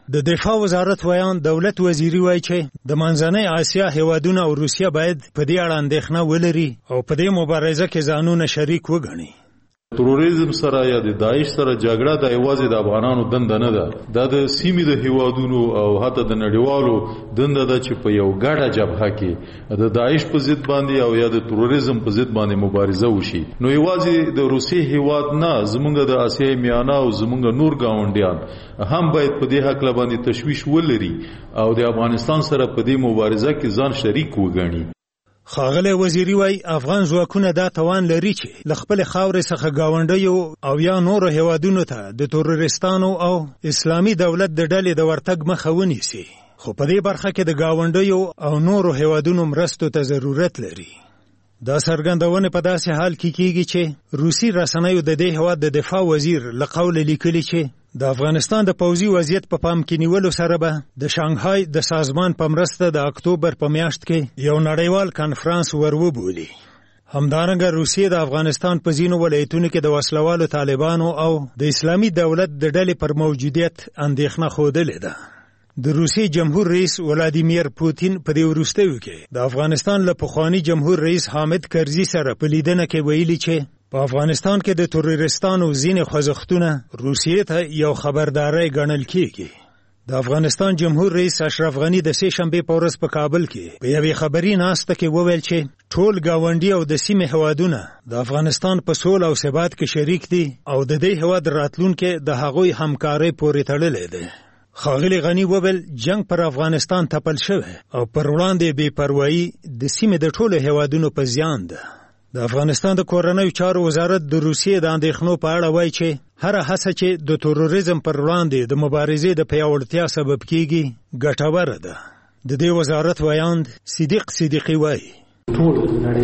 د دفاع وزارت ویان دولت وزیری وایي چې د منځنۍ آسیا هیوادونه او روسیه باید په دې اړه اندېښنه ولري او په دې مبارزه کې ځانونه شریک وګڼي. تروریزم سره یا د داعش سره جګړه د یوازې د افغانانو دنده نه ده، دا د سیمې د هیوادونو او حتی د نړیوالو دنده ده چې په یو ګډه جبهه کې د داعش په ضد باندې او یا د تروریزم په ضد باندې مبارزه وشي. نو یوازې د روسیې هیواد نه، زمونږ د آسیای میانه او زمونږ نور ګاونډیان هم باید په دې حق باندې تشویش ولري او د افغانستان سره په دې مبارزه کې ځان شریک وګڼي. ښاغلی وزیری وای افغان ځواکونه دا توان لري چې له خپل خاورې څخه ګاونډیو او یا نورو هیوادونو ته د تروریستانو او اسلامي دولت د ډلې د ورتګ مخه ونیسي، خو په دې برخه کې د ګاونډیو او نورو هیوادونو مرستو ته ضرورت لري. دا څرګندونه په داسې حال کې کیږي چې روسي رسنیو د دې هیواد د دفاع وزیر له قوله لیکلي چې د افغانستان د پوځي وضعیت په پام کې نیولو سره به د شانګهای د سازمان په مرسته د اکتوبر په میاشت کې یو نړیوال کانفرانس وروبولي. همدارنګه روسیې د افغانستان په ځینو ولایتونو کې د وسلوالو طالبانو او د اسلامي دولت د ډلې پر موجودیت اندېښنه ښودلې ده. د روسیې جمهور رئیس ولادیمیر پوتین په دې وروستیو کې د افغانستان له پخواني جمهور رئیس حامد کرزي سره په لیدنه کې ویلي چې په افغانستان کې د تروریستانو ځینې خوځښتونه روسیې ته یو خبرداری ګڼل کېږي. د افغانستان جمهور رئیس اشرف غني د سې شنبې په ورځ په کابل کې په یوې خبري ناسته کې وویل چې ټول ګاونډي او د سیمې هیوادونه د افغانستان په سوله او ثبات کې شریک دي او د دې هیواد راتلونکی د هغوی همکارۍ پورې تړلی دی. ښاغلي غني وویل جنگ پر افغانستان تپل شوی او پر وړاندې بې پروایي د سیمې د ټولو هیوادونو په زیان ده. د افغانستان د کورنیو چارو وزارت د روسیې د اندېښنو په اړه وایي چې هر هڅه چې د تروریزم پر وړاندې د مبارزې د پیاوړتیا سبب کیږي ګټوره ده. د دې وزارت ویاند صدیق صدیقي وایي ټول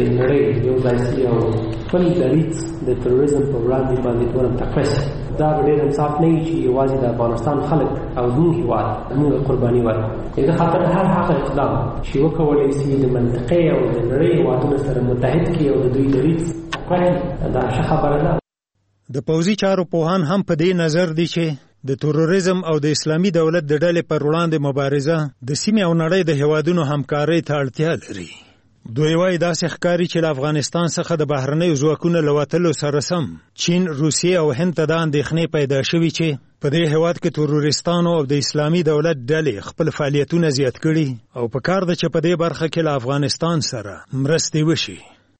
نړۍ یو ځای شي او خپل دریځ د تروریزم په وړاندې باندې ټول تکړه دا ډېر انصاف نه وي چې یوازې د افغانستان خلک او زموږ هېواد زموږ قرباني ورکړي. د خاطر هر هغه اقدام چې وکولی شي د منطقې او د نړۍ هېوادونو سره متحد کړي او د دوی دریځ وکړي، دا ښه خبره ده. د پوځي چارو پوهان هم په دې نظر دي چې د تروریزم او د اسلامي دولت د ډلې پر وړاندې مبارزه د سیمې او نړۍ د هیوادونو همکارۍ ته اړتیا لري. دوی وایي داسې ښکاري چې له افغانستان څخه د بهرنیو ځواکونو له وتلو سره سم چین، روسیې او هند ته دا اندېښنې پیدا شوي چې په دې هیواد کې تروریستانو او د اسلامي دولت ډلې خپل فعالیتونه زیات کړي او په کار ده چې په دې برخه کې له افغانستان سره مرستې وشي.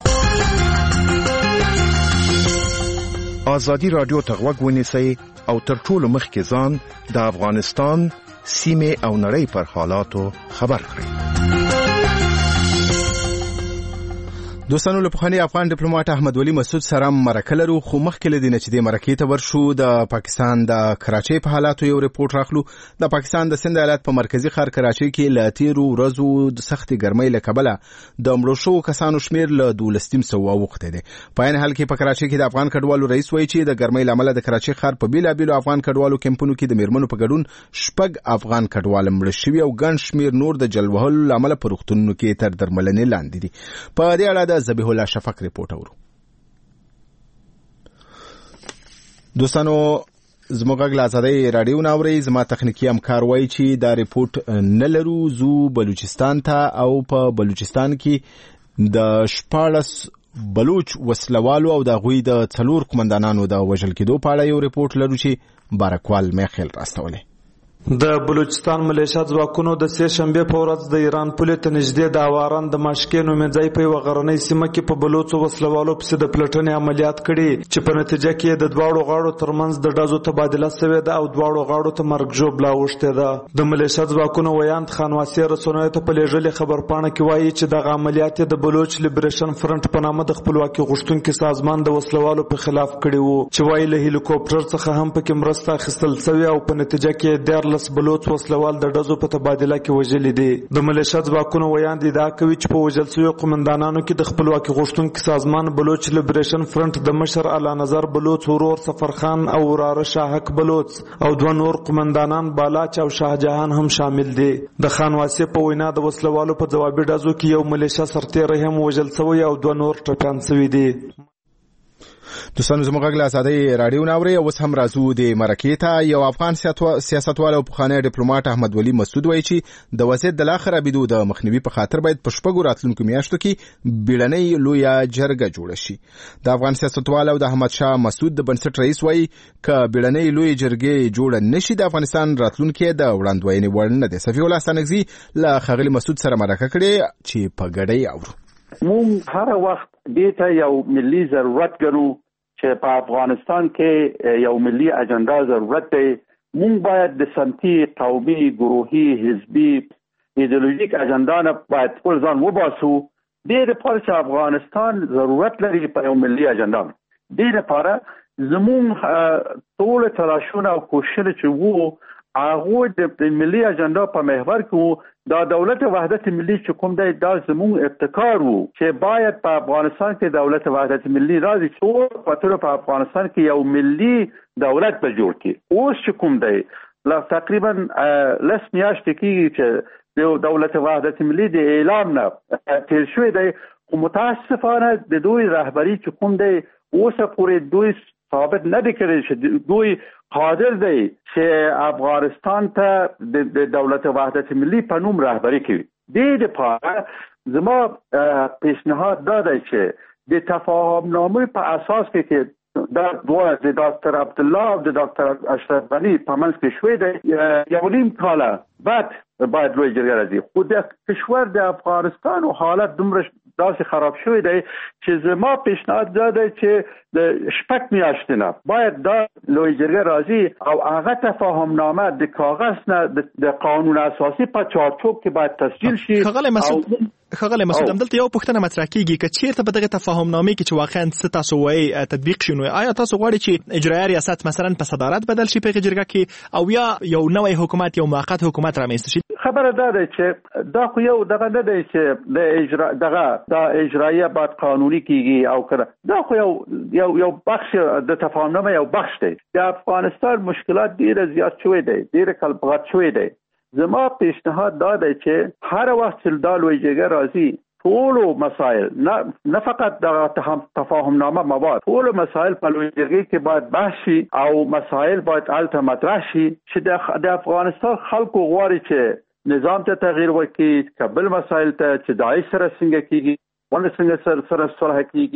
ازادي رادیو ته غوږ ونیسئ او تر ټولو مخکې ځان د افغانستان سیمې او نړۍ پر حالاتو خبر کړئ. دوستانو، له پخواني افغان ډیپلوماټ احمد ولي مسعود سره مرکه لرو، خو مخکې له دې نه چې د مرکې ته ورشو د پاکستان د کراچۍ په حالاتو یو رپورټ راخلو. د پاکستان د سند ایالت په مرکزی ښار کراچۍ کې له تیرو ورځو د سختې ګرمۍ له کبله د مړو شوو کسانو شمیر له 1200 اوښتی دی. په عین حال کې په کراچۍ کې د افغان کډوالو رئیس وایي چې د ګرمۍ له امله د کراچۍ ښار په بیلابیلو افغان کډوالو کمپونو کې د میرمنو په ګډون 6 افغان کډوال مړه شوي او ګڼ شمیر نور د جل وهلو له امله په روغتونونو کې تر درملنې لاندې دي. په دې اړه د ذبیح الله شفق رپورټ اورو. دوستانو، زموږ غږ له ازادۍ راډیو نه اورئ. زما تخنیکي همکار وایي چې دا رپورټ نه لرو. زو بلوچستان ته او په بلوچستان کې د 14 بلوچ وسلوالو او د هغوی د 4 قومندانانو د وژل کېدو په اړه یو رپورټ لرو چې بارکوال میخیل راستولی. د بلوچستان ملیشیا ځواکونو د سې شنبې په ورځ د ایران پولې ته نږدې د اواران د ماشکې نومځای په یوه غرنۍ سیمه کې په بلوڅو وسلوالو پسې د پلټنې عملیات کړي چې په نتیجه کې د دواړو غاړو ترمنځ د ډزو تبادله شوې ده او دواړو غاړو ته مرګ ژوبله اوښتې ده. د ملیشیا ځواکونو ویاند خانواسي رسنیو ته په لېږلې خبرپاڼه کې وایي چې دغه عملیات د بلوچ لیبریشن فرنټ په نامه د خپلواکي غوښتونکي سازمان د وسلوالو په خلاف کړي وو چې وایي له هلیکوپټر څخه هم پکې مرسته اخیستل شوې او په نتیجه کې لس بلوچ وسلوال د ډزو په تبادله کې وژلي دي. د ملیشیا ځواکونو ویاند ادعا کوي چې په وژل شویو قومندانانو کې د خپلواکي غوښتونکي سازمان بلوچ لیبریشن فرنټ د مشر اعلی نظر بلوچ ورور سفرخان او وراره شاهک بلوچ او 2 نور قومندانان بالاچ او شاهجهان هم شامل دي. د خانواسي په وینا د وسلوالو په ځوابي ډزو کې یو ملیشیا سرتیری هم وژل شوی او 2 نور ټپیان شوي دي. دوستانو زموږ غږ له ازادۍ راډیو نه اورئ. اوس هم راځو د مرکې ته. یو افغان سیاستوال او پخوانی ډیپلوماټ احمد ولی مسعود وایي چې د وضعیت د لا خرابېدو د مخنیوي په خاطر باید په شپږو راتلونکو میاشتو کې بیړنۍ لویه جرګه جوړه شي. د افغان سیاستوال او د احمد شاه مسعود د بنسټ رئیس وایي که بیړنۍ لویه جرګه جوړه نشي د افغانستان راتلونکي د وړاندوینې وړ نه دی. صفی الله ستانکزي له ښاغلي مسعود سره مرکه کړې چې په ګډه اورو. مونږ هر وخت دې ته یو ملي ضرورت ګڼو چې په افغانستان کې یو ملي اجنډا ضرورت دی. مونږ باید د سمتي، قومي، ګروهي، حزبي، ایدئولوژیک اجنډا نه باید خپل ځان وباسو. دې لپاره چې افغانستان ضرورت لري په یو ملي اجنډا. دې لپاره زموږ ټول تلاشونه او کوششونه چې وو هغه د ملي اجنډا په محور کې دا دولت وحدت ملي چې کوم دی دا زموږ ابتکار وو چې باید په افغانستان کې دولت وحدت ملي راځي چې په افغانستان کې یو ملي دولت به جوړ کړي. اوس چې کوم دی لا تقریبا لس میاشتې کېږي چې د دولت وحدت ملي د اعلان نه تیر شوی دی، خو متاسفانه د دوی رهبری چې کوم دی اوسه پورې دوی ثابت نه دي کړی چې دوی قادر دی چې افغانستان ته د دولت وحدت ملي په نوم رهبری کوي. دې لپاره زما پیشنهاد دا دی چې د تفاهم نامې په اساس کې دا دوه د ډاکټر عبدالله او د ډاکټر اشرف غني په منځ کې شوی دی یو نیم کاله بعد باید لوی جرګه راځي. خو د کشور د افغانستان او حالت دومره داسې خراب شوی دی چې زما پیشنهاد دا دی چې د شپږ میاشتې نه باید دا لوی جرګه راځي او هغه تفاهم نامه د کاغذ نه د قانون اساسي په چارچوب کې باید تسجیل شي. ښاغلی مسعود، همدلته یو پوښتنه مطرح کیږي که چیرته په دغه تفاهم نامې کې چې واقعا څه تاسو وایي تطبیق شي، نو آیا تاسو غواړئ چې اجرایه ریاست مثلا په صدارت بدل شي په جرګه کې او یا یو نوی حکومت، یو موقت حکومت رامنځته شي؟ خبره دا ده چې دا خو یو دغه نه دی چې د اجرایه باید قانوني کیږي او کړه. دا خو یو بخش د تفاهم نامه یو بخش دی. د افغانستان مشکلات ډیر زیات شوی دی، ډیر کلبغت شوی دی. زما پیشنهاد دا دی چې هر وخت چې دا لوی جرګه راځي ټول مسائل نه فقط د تفاهم نامه مواد، ټول مسائل په لوی جرګه کې باید بحث شي او مسائل باید الته مطرح شي چې د افغانستان خلکو غواړي چې نظام ته تغییر وکړي، کابل مسائل ته چې داعش سره څنګه کیږي، ولې څنګه سره صلح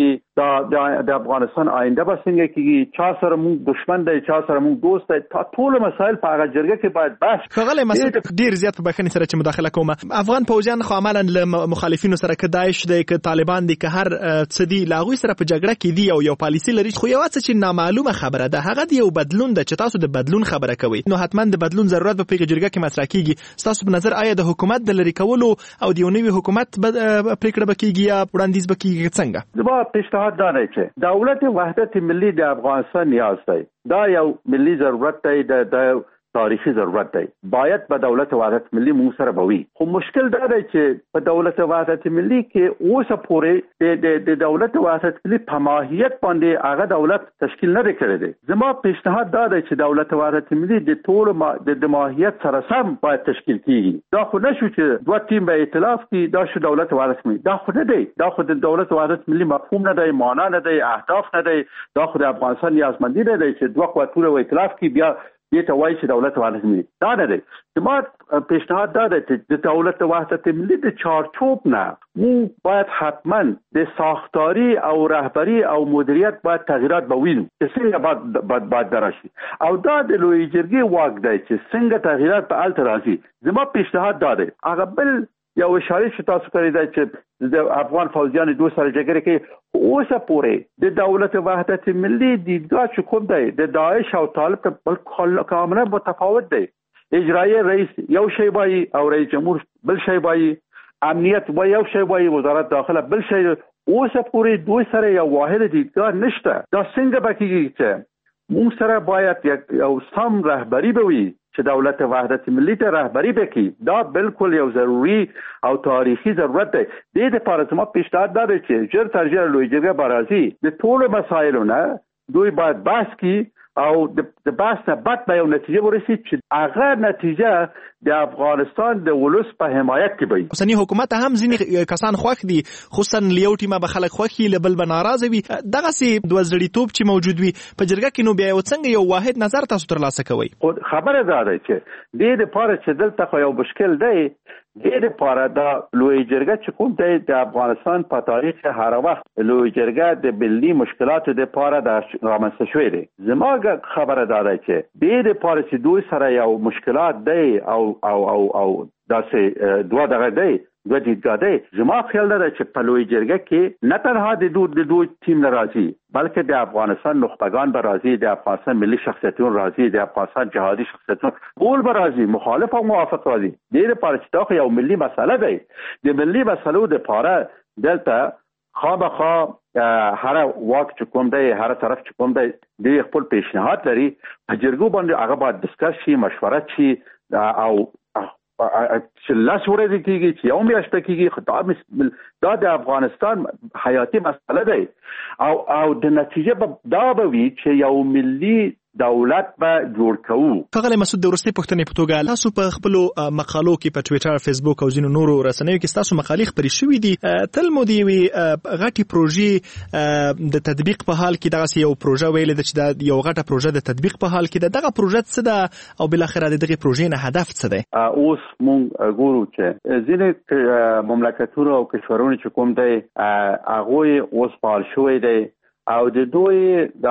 کیږي، د افغانستان آینده به څنګه کیږي، چا سره موږ دشمن دی، چا سره موږ دوست دی، ټول مسائل په هغه جرګه کې باید بحث. ښاغلی مسعود، ډیر زیات په بخښنې سره چې مداخله کوم، افغان پوځیان خو عملاً له مخالفینو سره که داعش دی که طالبان دی که هر څه دي له هغوی سره په جګړه کې دي او یو پالیسي لري، خو یو څه چې نامعلومه خبره ده هغه د یو بدلون ده چې تاسو د بدلون خبره کوئ، نو حتما د بدلون ضرورت به په جرګه کې مطرح کیږي. ستاسو په نظر آیا د حکومت د لرې کولو او د یو نوي حکومت پریکړه به کیږي یا وړاندیز به کیږي څنګه؟ زما پیشنهاد دا دی چې دولت وحدت ملي د افغانستان نیاز دی. دا یو ملي ضرورت دی، د تاریخي ضرورت دی. باید په دولت وحدت ملي موږ سره بوي. خو مشکل دا دی چې په دولت وحدت ملي کې اوسه پورې د دولت وحدت ملي په ماهیت باندې هغه دولت تشکیل نه کړی دی. زما پیشنهاد دا دی چې دولت وحدت ملي د ټول د ماهیت سره سم باید تشکیل کیږي. دا خو نشو چې دوه ټیم به ائتلاف کوي، دا شو دولت وحدت ملي. دا خو نه دی، دا خو د دولت وحدت ملي مفهوم نه دی، معنا نه دی، اهداف نه دی. دا خو د افغانستان نیازمندي نه دی چې دوه قوتونه ائتلاف کوي بیا دې ته وایي چې دولت وحدت ملي. دا نه دی. زما پیشنهاد دا دی چې د دولت وحدت ملي د چارچوب نه موږ باید حتما د ساختاری او رهبری او مدیریت باید تغییرات ووینو چې څنګه باید درشي او دا د لوی جرګې واک دی چې څنګه تغییرات په الته راځي. زما پیشنهاد دا دی. هغه بل یو اشاره چې تاسو کړی دی چې د افغان فوجیان دوه سره جګړه کوي، اوسه پورې د دولت وحدت ملي دیدګاه چې کوم دی د داعش او طالب ته بل کاملا متفاوت دی. اجرایه رئیس یو شی وایي او رئیس جمهور بل شی وایي، امنیت و یو شی وایي، وزارت داخله بل شی. اوسه پورې دوی سره یو واحد دیدګاه نشته. دا څنګه به کېږي چې موږ سره باید یو سم رهبری به وي چې دولت وحدت ملي ته رهبری وکړي. دا بالکل یو ضروري او تاریخي ضرورت دی. دې لپاره زما پیشنهاد دا دی چې ژر تر ژره لوی جرګه به راځي، د ټولو مسایلو نه دوی باید بحث کړي او د بحث نه بعد به یو نتیجه ورسید چې هغه نتیجه د افغانستان د ولس په حمایت کې وي. اوسنی حکومت هم ځینې کسان خوښ دي، خصوصا لیو ټیمه به خلک خوښ وي، بل به ناراضه وي. دغسې دوزړیتوب چې موجود وي په جرګه کې، نو بیا یو څنګه یو واحد نظر تاسو ترلاسه کوئ؟ خبره دا ده چې دې لپاره چې دلته خو یو مشکل دی، دې لپاره دا لوی جرګه چې کوم دی د افغانستان په تاریخ هر وخت لوی جرګه د ملي مشکلاتو لپاره د رامنځته شوې دی. زما خبره دا ده چې دې لپاره چې دوی سره یو مشکلات دی او داسې دوه دغه دی، دوه دیدګاه دی. زما خیال ده چې په لوی جرګه کې نه تنها د دوی ټیم نه راځي، بلکې د افغانستان نخبگان به راځي، د افغانستان ملي شخصیتون راځي، د افغانستان جهادي شخصیتون ټول به راځي، مخالف او موافق راځي. دې لپاره چې دا یو ملي مسله دی. د ملي مسلو لپاره دلته خامخا هر واک چې کوم دی، هر طرف چې کوم دی، د خپل پیشنهاد لري. په جرګو باندې هغه باید ډسکس شي، مشورت شي، او چې لاس ورځي کېږي چې یو میاشت کېږي. دا د افغانستان حیاتي مسله دی او د نتیجه دا به وي چې یو ملي دولت به جوړ کوو. ښاغلی مسعود، د وروستۍ پوښتنې په توګه، تاسو په خپلو مقالو کې په ټویټر، فیسبوک او ځینو نورو رسنیو کې ستاسو مقالې خپرې شوي دي. تل مو د یوې غټې پروژې د تطبیق په حال کې دغسې یو پروژه ویلې ده چې دا یو غټه پروژه د تطبیق په حال کې ده. دغه پروژه څه ده او بالاخره د دغې پروژې نه هدف څه دی؟ اوس مونږ ګورو چې ځینې مملکتونه او کشورونه چې کوم دی هغوی اوس فعال شوی دی او د دوی د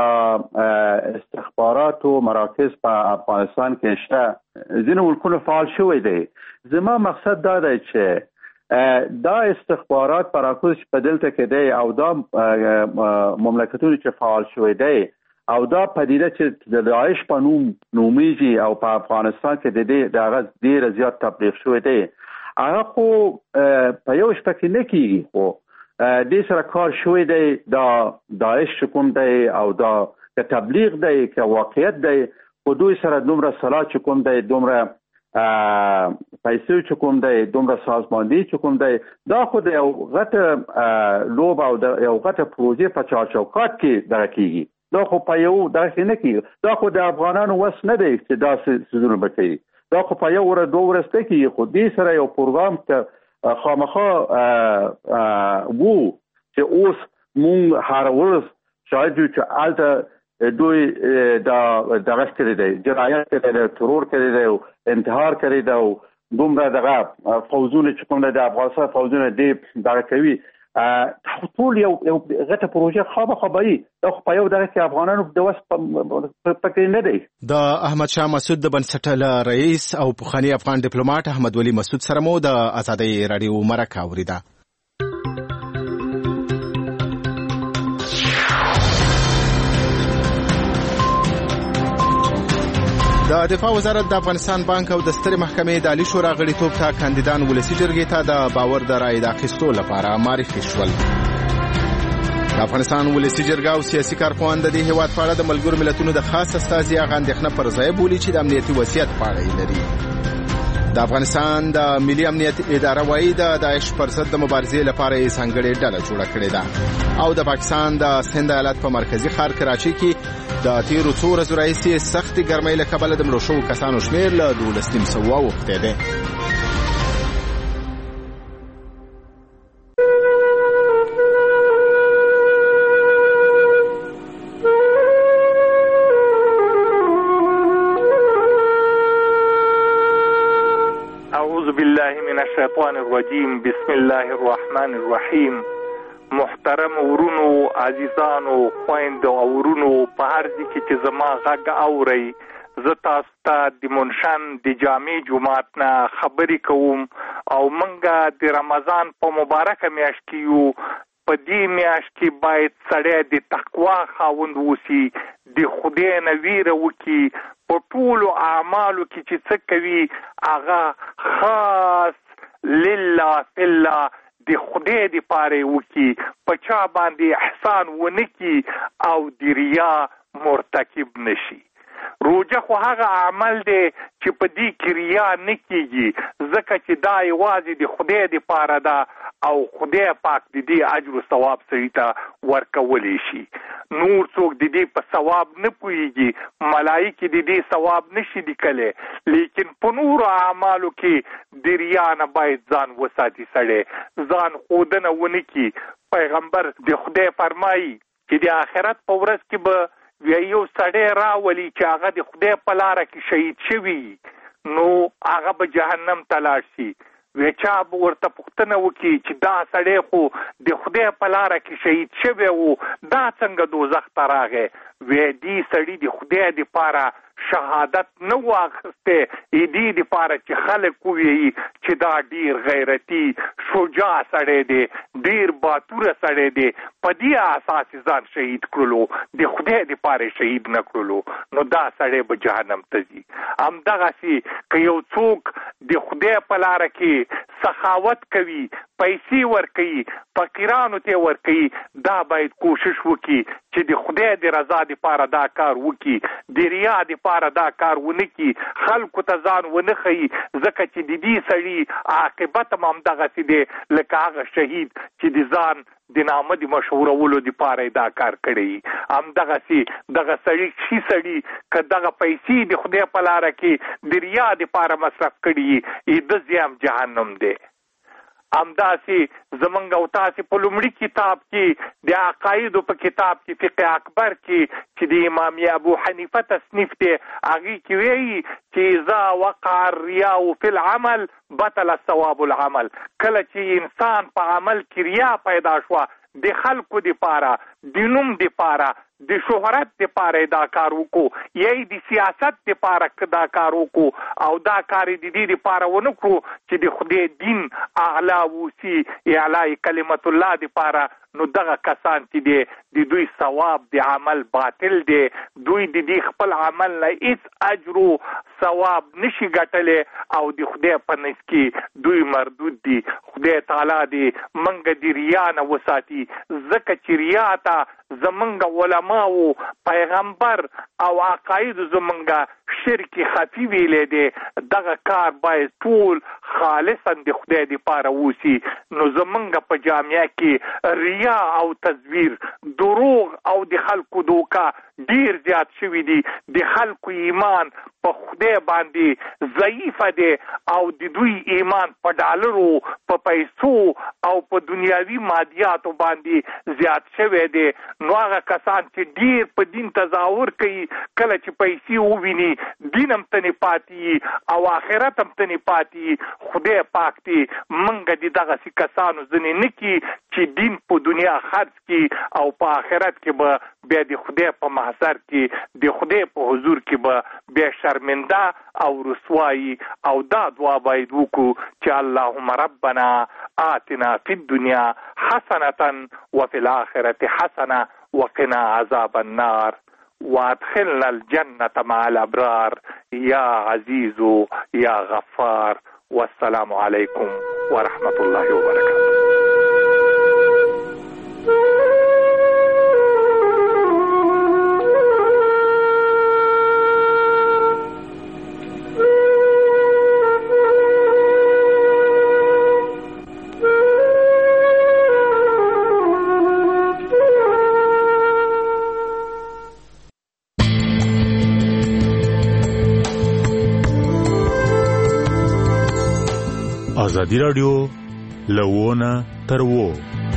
استخباراتو مراکز په افغانستان کې شته، ځینې ملکونه فعال شوی دی. زما مقصد دا دی چې دا استخبارات مراکز په دلته کې دی او دا مملکتونه چې فعال شوی دی او دا پدیده چې د داعش په نوم نومیږي او په افغانستان کې د هغه ډېر زیات تبلیغ شوی دی، هغه خو په یو شپه کې نه کېږي، خو دې سره کار شوی دی. دا داعش کوم دی او دا که تبلیغ دی که واقعیت دی، خو دوی سره دومره سلاح چې کوم دی، دومره پیسې چې کوم دی، دومره سازماندهي چې کوم دی، دا خو د یو غټه لوب او د یو غټه پروژې په چارچوکات کې دغه کېږي. دا خو په یو دغه نه کېږي. دا خو د افغانانو وس نه دی چې داسې څیزونه به کوي. دا خو په یو ورځ دوه ورځ نه کېږي. خو دې سره یو پروګرام ته خامخا وو چې اوس مونږ هر ورځ شاید چې هلته دوی دغه کړی دی، جنایت کړی دی، ترور کړی دی، انتحار کړی دی، دومره دغه فوجونه چې کوم د افغانستان فوجونه دې دغه کوي. ټول یو غټه پروژه خامخا به وي. دا خو په یو دغه کې افغانانو د وس پکې نه دی. د احمد شاه مسعود د بنسټ رئیس او پخوانی افغان ډیپلوماټ احمد ولي مسعود سره مو د آزادۍ راډیو مرکه اوریده. د دفاع وزارت د افغانستان بانک او د سترې محکمې د عالی شورا غړیتوب ته کاندیدان ولسي جرګې ته د باور د رایې د اخیستو لپاره معرفي شول. د افغانستان ولسي جرګه او سیاسي کارپوهان د دې هیواد په اړه د ملګرو ملتونو د خاص استازي هغه اندېښنه پر ځای بولي چې د امنیتي وضعیت په اړه یې لري. د افغانستان د ملي امنیت اداره وايي د داعش پر ضد د مبارزې لپاره یې ځانګړې ډله جوړه کړې ده او د پاکستان د سند ایالت په مرکزي ښار کراچۍ کې د تیرو څو ورځو راهیسې سختې ګرمۍ له کبله د مړو شوو کسانو شمېر له 12.5 واوښتی دی. اعوذ بالله من الشیطان الرجیم. بسم الله الرحمن الرحیم. محترم ورونو، عزیزانو، خویندو او ورونو، په هر ځای کې چې زما غږ اورئ، زه تاسو ته د منشن د جامع جومات نه خبرې کوم او منګه د رمضان په مبارکه میاشت کې یو. په دې میاشت کې باید سړی د تقوا خاوند اوسي، د خدای نه ویره وکړي، په ټولو اعمالو کې چې څه کوي هغه خاص لله فی الله د خدای د پاره وکړي، په چا باندې احسان ونه کړي او د ریا مرتکب نشي. روجه خو هغه عمل دی چې په دې کې ریا نه کیږي، ځکه چې دا یوازې د خدای دپاره ده او خدای پاک د دې اجر او ثواب سړي ته ورکولی شي. نور څوک د دې په ثواب نه پوهېږي، ملایکې د دې ثواب نشي لیکلی، لیکن په نورو اعمالو کې د ریا نه باید ځان وساتي، سړی ځان ښودنه ونه کړي. پیغمبر د خدای فرمایي چې د آخرت په ورځ کې به یو سړی راولي چې هغه د خدای په لاره کې شهید شوي، نو هغه به جهنم ته لاړ شي. چا به ورته پوښتنه وکړي چې دا سړی خو د خدای په لاره کې شهید شوی و، دا څنګه دوزخ ته راغی؟ دې سړي د خدای دپاره شهادت نه و اخیستی، دې دپاره چې خلک ووایي چې دا ډېر غیرتي شجاع سړی دی، ډېر باتوره سړی دی، په دې اساس ځان شهید کړلو، د خدای دپاره شهید نه کړلو، نو دا سړی به جهنم ته ځي. همدغسې که یو څوک د خدای په لاره کې سخاوت کوي، پیسې ورکوي، فقیرانو ته ورکوي، دا باید کوشش وکړي چې د خدای د رضا دپاره دا کار وکړي، د ریا دپاره دا کار ونه کړي، خلکو ته ځان ونه ښیي، ځکه چې د دې سړي عاقبت هم همدغسې دی لکه هغه شهید چې د ځان د نامه د مشهورولو دپاره دا کار کړی. همدغسې دغه سړي که دغه پیسې د خدای په لاره کې د ریا دپاره مصرف کړي، د ځای هم جهنم دی. همداسې زمونږ او تاسې په لومړي کتاب کې د عقایدو په کتاب کې فقه اکبر کې چې د امام ابو حنیفه تصنیف دی، هغې کې وایي چې اذا وقع الریا فی العمل بطل ثواب العمل. کله چې انسان په عمل کې ریا پیدا شوه، د خلکو دپاره، د نوم دپاره، د شهرت دپاره دا کار وکړو، یا د سیاست دپاره دا کار وکړو، او دا کار د دې دپاره ونه کړو چې د خدای دین اعلی ووسي، اعلی کلمت الله دپاره، نو دغه کسان چې دی د دوی ثواب د عمل باطل دی، دوی د دې خپل عمل نه هېڅ اجر و ثواب نشي ګټلی، او د خدای په نزد کې دوی مردود دي. خدای تعالی دې موږ د ریا نه وساتي، ځکه چې ریا ته زمونږ علماو، پیغمبر او عقایدو زمونږ شرک خفي ویلی دی. دغه کار باید ټول خالصا د خدای دپاره ووسي. نو زمونږ په جامعه کې ریا او تزویر، دروغ او د خلکو دوکه ډیر زیات شوي دي. د خلکو ایمان په خدای باندې ضعیفه دی، او د دوی ایمان په ډالرو، په پیسو او په دنیاوي مادیاتو باندې زیات شوی دی. نو هغه کسان چې ډیر په دین تظاهر کوي، کله چې پیسې وویني دین هم تنې پاتې او آخرت هم تنې پاتې. خدای پاک دې موږ د دغسې کسانو ځینې نه کړي چې دین په دنیا خرڅ کړي، او په آخرت کې به بیا د خدای په محضر کې، د خدای په حضور کې به بیا شرمنده او رسوایی. او دا دعا باید وکړو چې اللهم ربنا آتنا فی الدنیا حسنة وفي الآخرة حسنة وقنا عذاب النار وادخلنا الجنة مع الأبرار یا عزیز یا غفار. والسلام علیکم ورحمة الله وبرکاته. ازادي راډیو له ونه تر وو